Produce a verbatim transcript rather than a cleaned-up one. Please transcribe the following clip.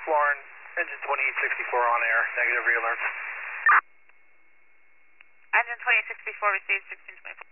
Lauren, engine twenty-eight sixty-four on air, negative realerts. Engine twenty-eight sixty-four received sixteen twenty-four.